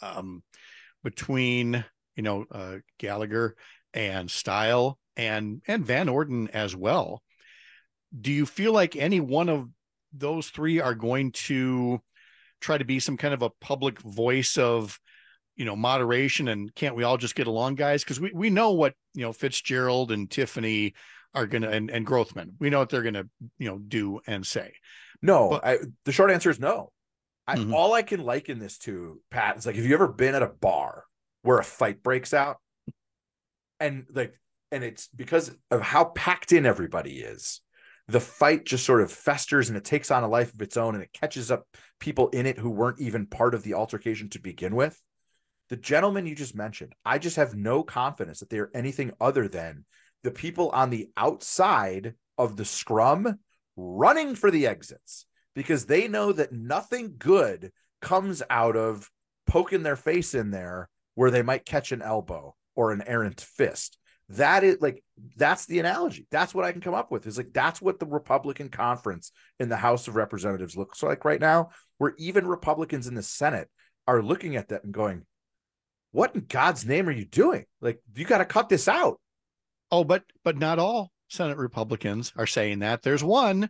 between, Gallagher and Style and Van Orden as well. Do you feel like any one of those three are going to try to be some kind of a public voice of, moderation, and can't we all just get along, guys? Because we know what, Fitzgerald and Tiffany are going to, and Grothman, we know what they're going to, do and say. No, the short answer is no. All I can liken this to, Pat, is like, have you ever been at a bar where a fight breaks out? And it's because of how packed in everybody is. The fight just sort of festers and it takes on a life of its own, and it catches up people in it who weren't even part of the altercation to begin with. The gentleman you just mentioned, I just have no confidence that they are anything other than the people on the outside of the scrum running for the exits, because they know that nothing good comes out of poking their face in there where they might catch an elbow or an errant fist. That's the analogy. That's what I can come up with, is like, that's what the Republican conference in the House of Representatives looks like right now, where even Republicans in the Senate are looking at that and going, what in God's name are you doing? Like, you got to cut this out. Oh, but not all Senate Republicans are saying that. There's one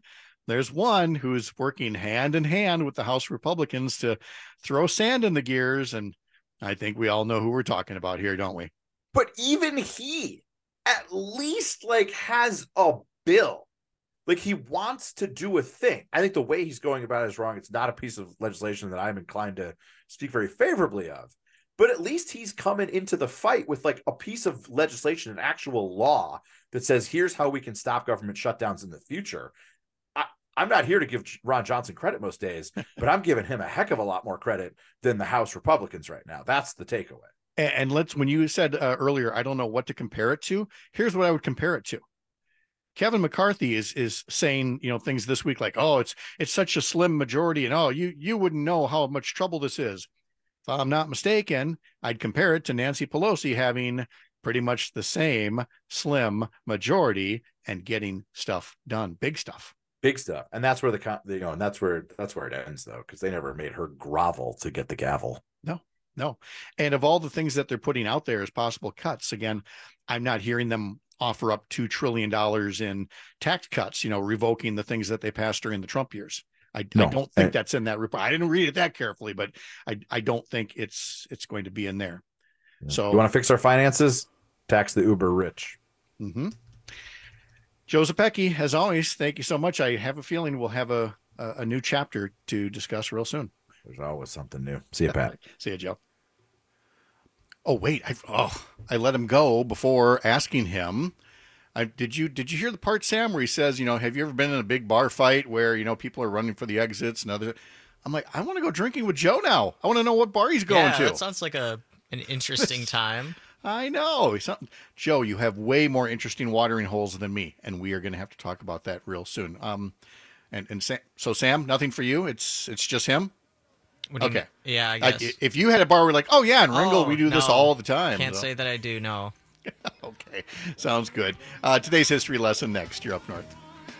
who's working hand in hand with the House Republicans to throw sand in the gears. And I think we all know who we're talking about here, don't we? But even he at least has a bill. Like, he wants to do a thing. I think the way he's going about it is wrong. It's not a piece of legislation that I'm inclined to speak very favorably of. But at least he's coming into the fight with a piece of legislation, an actual law that says, here's how we can stop government shutdowns in the future. I'm not here to give Ron Johnson credit most days, but I'm giving him a heck of a lot more credit than the House Republicans right now. That's the takeaway. And when you said earlier, I don't know what to compare it to. Here's what I would compare it to. Kevin McCarthy is saying, things this week like, oh, it's such a slim majority, and oh, you wouldn't know how much trouble this is. If I'm not mistaken, I'd compare it to Nancy Pelosi having pretty much the same slim majority and getting stuff done, big stuff. And that's where and that's where it ends, though, because they never made her grovel to get the gavel. No. And of all the things that they're putting out there as possible cuts, again, I'm not hearing them offer up $2 trillion in tax cuts, revoking the things that they passed during the Trump years. I don't think that's in that report. I didn't read it that carefully, but I don't think it's going to be in there. Yeah. So you want to fix our finances? Tax the uber rich. Mm-hmm. Joe Zepecki, as always, thank you so much. I have a feeling we'll have a new chapter to discuss real soon. There's always something new. See you, Pat. See you, Joe. Oh, wait. I let him go before asking him. Did you hear the part, Sam, where he says, have you ever been in a big bar fight where, people are running for the exits and other? I'm like, I want to go drinking with Joe now. I want to know what bar he's going to. That sounds like an interesting time. I know. Joe, you have way more interesting watering holes than me, and we are going to have to talk about that real soon. So Sam, nothing for you. It's just him. Okay. Yeah, I guess. If you had a bar, we're like, oh yeah, in Ringgold we do this all the time. Can't say that I do. No. Okay, sounds good. Today's history lesson next. You're up north.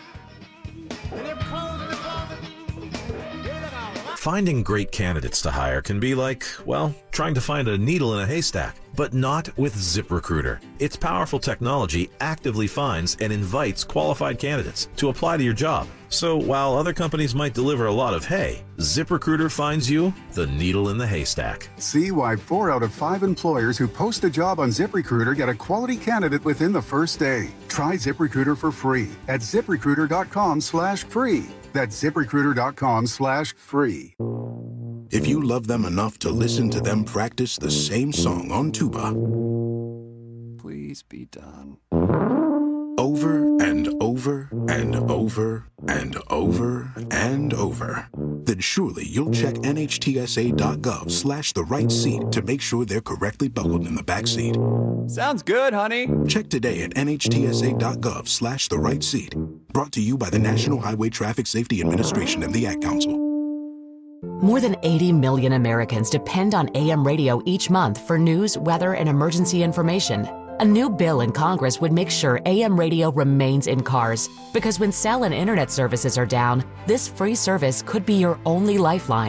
Finding great candidates to hire can be like, well, trying to find a needle in a haystack, but not with ZipRecruiter. Its powerful technology actively finds and invites qualified candidates to apply to your job. So while other companies might deliver a lot of hay, ZipRecruiter finds you the needle in the haystack. See why 4 out of 5 employers who post a job on ZipRecruiter get a quality candidate within the first day. Try ZipRecruiter for free at ZipRecruiter.com/free. That's ZipRecruiter.com/free. If you love them enough to listen to them practice the same song on tuba, please be done. Over and over and over and over and over, then surely you'll check NHTSA.gov/the right seat to make sure they're correctly buckled in the back seat. Sounds good, honey. Check today at NHTSA.gov/the right seat. Brought to you by the National Highway Traffic Safety Administration and the Ad Council. More than 80 million Americans depend on AM radio each month for news, weather, and emergency information. A new bill in Congress would make sure AM radio remains in cars, because when cell and internet services are down, this free service could be your only lifeline.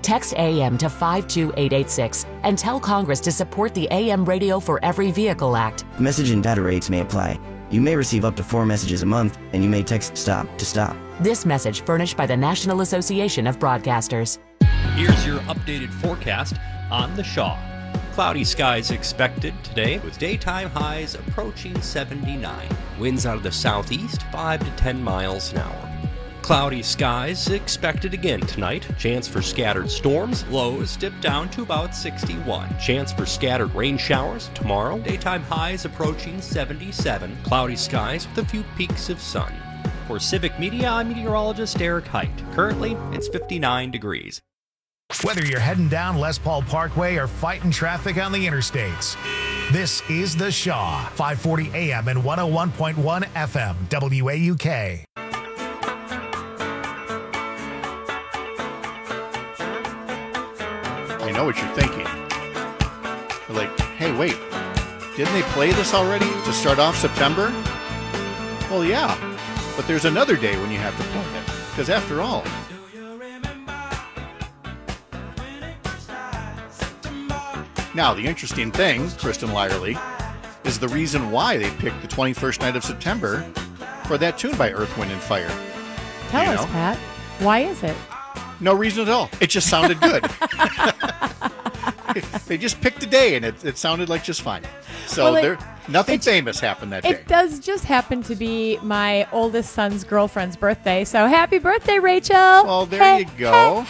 Text AM to 52886 and tell Congress to support the AM Radio for Every Vehicle Act. Message and data rates may apply. You may receive up to 4 messages a month, and you may text STOP to stop. This message furnished by the National Association of Broadcasters. Here's your updated forecast on the Shaw. Cloudy skies expected today with daytime highs approaching 79. Winds out of the southeast 5 to 10 miles an hour. Cloudy skies expected again tonight. Chance for scattered storms. Lows dip down to about 61. Chance for scattered rain showers tomorrow. Daytime highs approaching 77. Cloudy skies with a few peaks of sun. For Civic Media, I'm meteorologist Eric Height. Currently, it's 59 degrees. Whether you're heading down Les Paul Parkway or fighting traffic on the interstates, this is The Shaw, 540 AM and 101.1 FM, WAUK. I know what you're thinking. You're like, hey, wait, didn't they play this already to start off September? Well, yeah, but there's another day when you have to play it, because after all, now the interesting thing, Kristen Lyerly, is the reason why they picked the 21st night of September for that tune by Earth, Wind, and Fire. Tell us, Pat. Why is it? No reason at all. It just sounded good. They just picked a day, and it sounded like just fine. So nothing famous happened that day. It does just happen to be my oldest son's girlfriend's birthday. So happy birthday, Rachel. Well, there you go.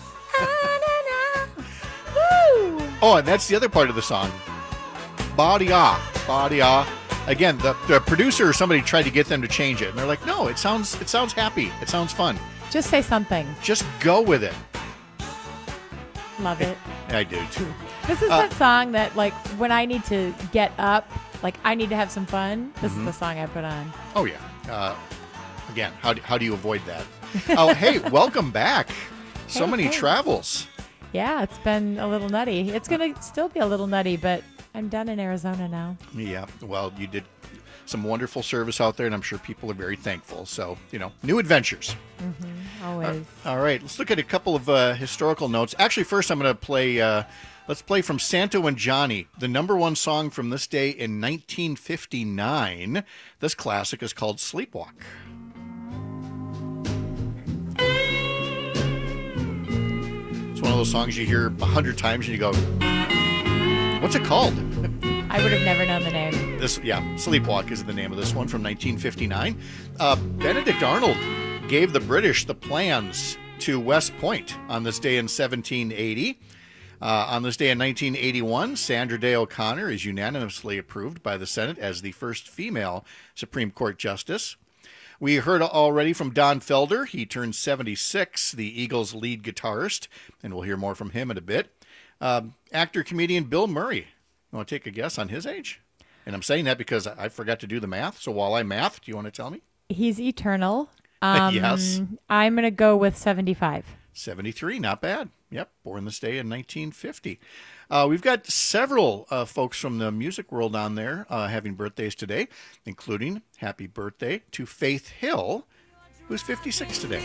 Oh, and that's the other part of the song. Ba-de-ah, ba-de-ah. Again, the producer or somebody tried to get them to change it, and they're like, no, it sounds happy. It sounds fun. Just say something. Just go with it. Love it. I do, too. This is that song that, like, when I need to get up, like, I need to have some fun, this is the song I put on. Oh, yeah. Again, how do you avoid that? Oh, hey, welcome back. So many travels. Yeah, it's been a little nutty. It's going to still be a little nutty, but I'm done in Arizona now. Yeah, well, you did some wonderful service out there, and I'm sure people are very thankful. So, new adventures. Always. All right, let's look at a couple of historical notes. Actually, first I'm going to play, let's play from Santo and Johnny, the number one song from this day in 1959. This classic is called Sleepwalk. It's one of those songs you hear 100 times and you go, what's it called? I would have never known the name. Sleepwalk is the name of this one from 1959. Benedict Arnold gave the British the plans to West Point on this day in 1780. On this day in 1981, Sandra Day O'Connor is unanimously approved by the Senate as the first female Supreme Court justice. We heard already from Don Felder. He turned 76, the Eagles' lead guitarist, and we'll hear more from him in a bit. Actor-comedian Bill Murray. You want to take a guess on his age? And I'm saying that because I forgot to do the math. So while I math, do you want to tell me? He's eternal. Yes. I'm going to go with 75. 73, not bad. Yep, born this day in 1950. We've got several folks from the music world on there having birthdays today, including happy birthday to Faith Hill, who's 56 today.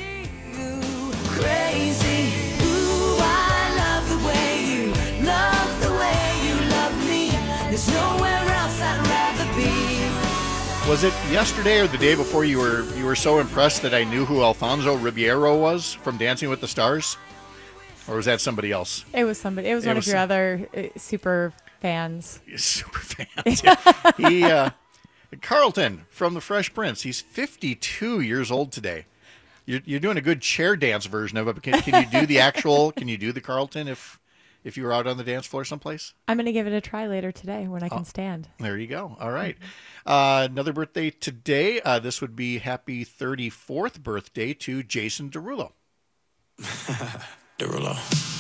Crazy. Ooh, I love the way you love the way you love me. There's nowhere else I'd rather be. Was it yesterday or the day before you were so impressed that I knew who Alfonso Ribeiro was from Dancing with the Stars? Or was that somebody else? It was somebody. It was one of your other super fans. Super fans. Yeah. Carlton from The Fresh Prince. He's 52 years old today. You're doing a good chair dance version of it. But can you do the actual? Can you do the Carlton if you were out on the dance floor someplace? I'm going to give it a try later today when I can stand. There you go. All right. Another birthday today. This would be happy 34th birthday to Jason Derulo. Derulo.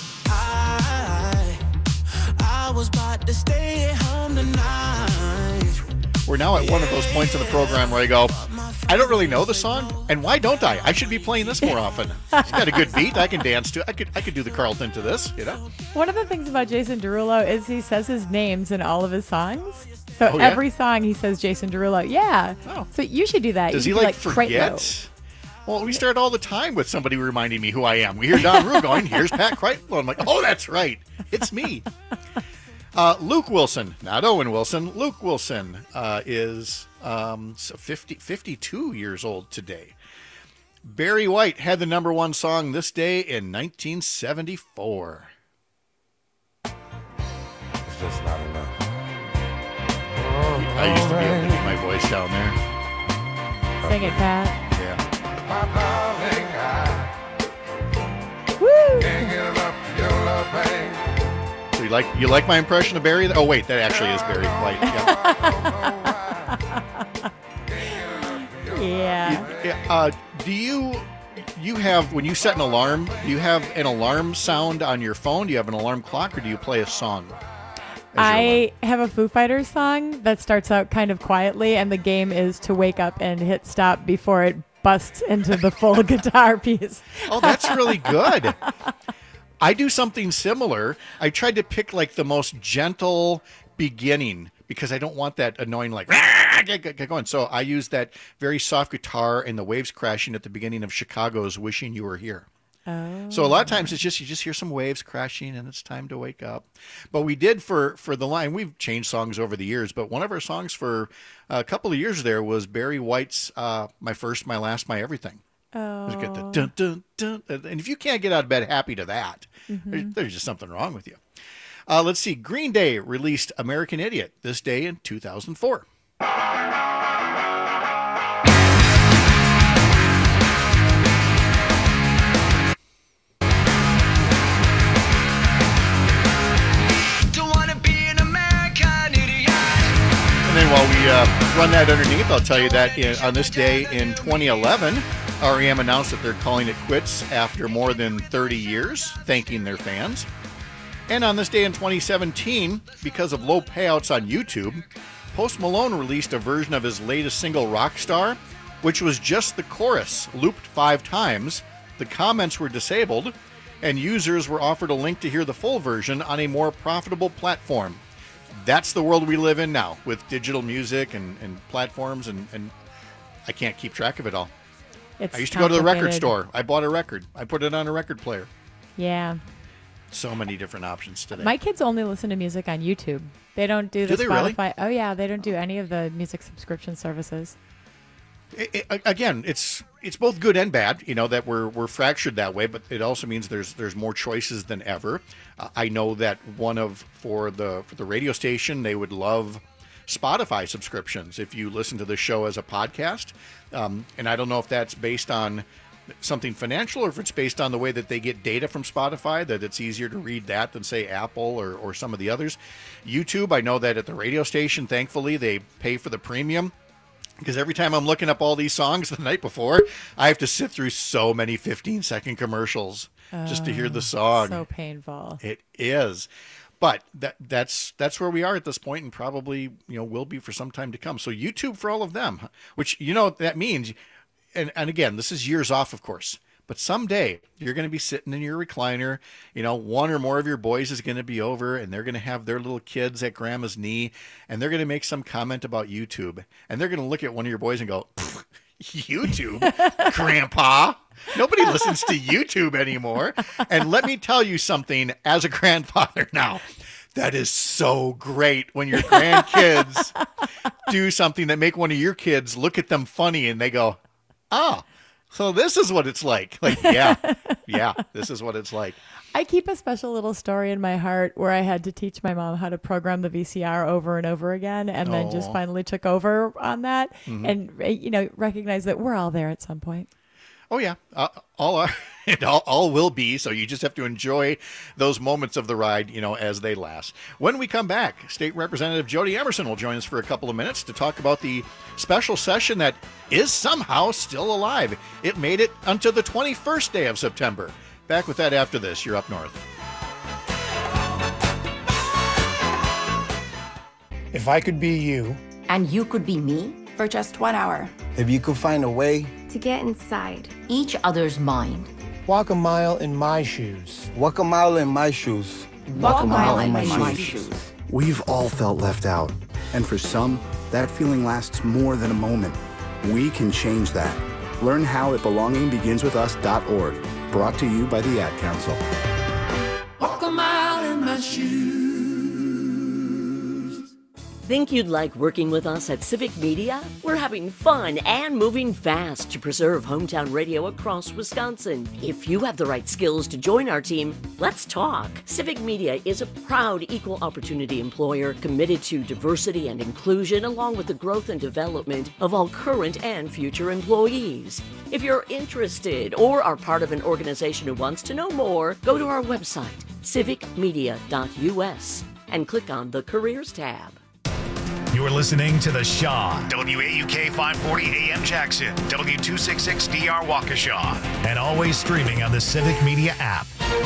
I was about to stay at home tonight. We're now at one of those points in the program where I go, I don't really know the song, and why don't I? I should be playing this more often. It's got a good beat. I can dance to it. I could do the Carlton to this, One of the things about Jason Derulo is he says his names in all of his songs. So every song he says Jason Derulo. Yeah. Oh. So you should do that. Does he forget? Well, we start all the time with somebody reminding me who I am. We hear Don Rue going, here's Pat Kreitlow. I'm like, oh, that's right. It's me. Luke Wilson, not Owen Wilson. Luke Wilson is 52 years old today. Barry White had the number one song this day in 1974. It's just not enough. I used to be able to get my voice down there. Sing it, Pat. Yeah. Woo! So you like my impression of Barry? Oh wait, that actually is Barry White. Yeah. Yeah. Do you have, when you set an alarm, do you have an alarm sound on your phone? Do you have an alarm clock, or do you play a song? I have a Foo Fighters song that starts out kind of quietly, and the game is to wake up and hit stop before it busts into the full guitar piece. Oh, that's really good. I do something similar. I tried to pick like the most gentle beginning because I don't want that annoying like get going. So I use that very soft guitar and the waves crashing at the beginning of Chicago's "Wishing You Were Here." Oh. So a lot of times it's just, you just hear some waves crashing and it's time to wake up. But we did for the line, we've changed songs over the years, but one of our songs for a couple of years there was Barry White's My First, My Last, My Everything. Oh. Get the dun, dun, dun, and if you can't get out of bed happy to that, Mm-hmm. there's just something wrong with you. Let's see. Green Day released American Idiot this day in 2004. And then while we run that underneath, I'll tell you that on this day in 2011, REM announced that they're calling it quits after more than 30 years, thanking their fans. And on this day in 2017, because of low payouts on YouTube, Post Malone released a version of his latest single, Rockstar, which was just the chorus, looped 5 times. The comments were disabled, and users were offered a link to hear the full version on a more profitable platform. That's the world we live in now, with digital music and platforms, and I can't keep track of it all. It's I used to go to the record complicated. store. I bought a record. I put it on a record player. Yeah. So many different options today. My kids only listen to music on YouTube. They don't do the Do they really? Spotify. Oh, yeah. They don't do any of the music subscription services. Again, it's both good and bad, that we're fractured that way, but it also means there's more choices than ever. I know that for the radio station, they would love Spotify subscriptions if you listen to the show as a podcast. And I don't know if that's based on something financial or if it's based on the way that they get data from Spotify, that it's easier to read that than, say, Apple or some of the others. YouTube, I know that at the radio station, thankfully, they pay for the premium. Because every time I'm looking up all these songs the night before, I have to sit through so many 15-second commercials just to hear the song. So painful. It is. But that's where we are at this point, and probably will be for some time to come. So YouTube for all of them, which that means, and again, this is years off, of course. But someday you're going to be sitting in your recliner, one or more of your boys is going to be over and they're going to have their little kids at grandma's knee and they're going to make some comment about YouTube. And they're going to look at one of your boys and go, YouTube, Grandpa? Nobody listens to YouTube anymore. And let me tell you something as a grandfather now. That is so great when your grandkids do something that make one of your kids look at them funny and they go, oh. So this is what it's like. Yeah, this is what it's like. I keep a special little story in my heart where I had to teach my mom how to program the VCR over and over again, and then just finally took over on that, and recognize that we're all there at some point. Oh yeah, all will be. So you just have to enjoy those moments of the ride, as they last. When we come back, State Representative Jody Emerson will join us for a couple of minutes to talk about the special session that is somehow still alive. It made it until the 21st day of September. Back with that after this. You're Up North. If I could be you. And you could be me? For just 1 hour. If you could find a way to get inside each other's mind. Walk a mile in my shoes. Walk a mile in my shoes. Walk a mile in my shoes. We've all felt left out. And for some, that feeling lasts more than a moment. We can change that. Learn how at belongingbeginswithus.org. Brought to you by the Ad Council. Walk a mile in my shoes. Think you'd like working with us at Civic Media? We're having fun and moving fast to preserve hometown radio across Wisconsin. If you have the right skills to join our team, let's talk. Civic Media is a proud equal opportunity employer committed to diversity and inclusion along with the growth and development of all current and future employees. If you're interested or are part of an organization who wants to know more, go to our website, civicmedia.us, and click on the Careers tab. You're listening to The Shaw, WAUK 540 AM Jackson, W266DR Waukesha, and always streaming on the Civic Media app.